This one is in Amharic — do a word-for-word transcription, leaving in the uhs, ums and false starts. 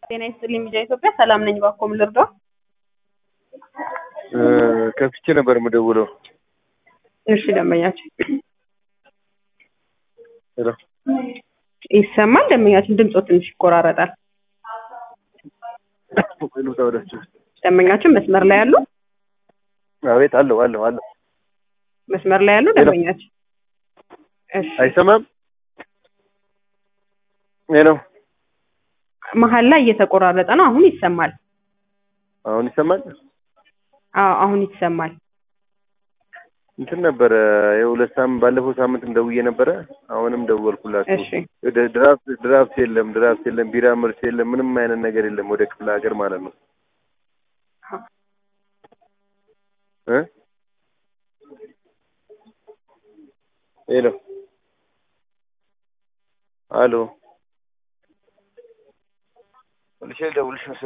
ጤና ይስጥልኝ ሚዲያ ኢትዮጵያ ሰላም ነኝ ባኮም ልርዳ ከፍቼ ነበር የምደውለው እሺ ደምኛችን ሄሎ ይሰማል ደምኛችን ድምጾ ትንሽ ይቆራረጣል ሄሎ ታውደች ደምኛችን መስመር ላይ ያሉ አቤት አለው አለው አለው መስመር ላይ ያሉ ደምኛችን እሺ አይሰማም ሄሎ መሀል ላይ እየተቆራረጠ ነው አሁን ይሰማል አሁን ይሰማል አዎ አሁን ይሰማል እንትን ነበር የሁለት ሳምንት ባለፈው ሳምንትም ደውዬ ነበር አሁንም ደወልኩላችሁ እሺ ድራፍት ድራፍት የለም ድራፍት የለም ቢራ ምርት የለም ምንም አይነት ነገር የለም ወደ ክፍለ ሀገር ማለት ነው እ ሄሎ አሎ ልሽል ደውልሽ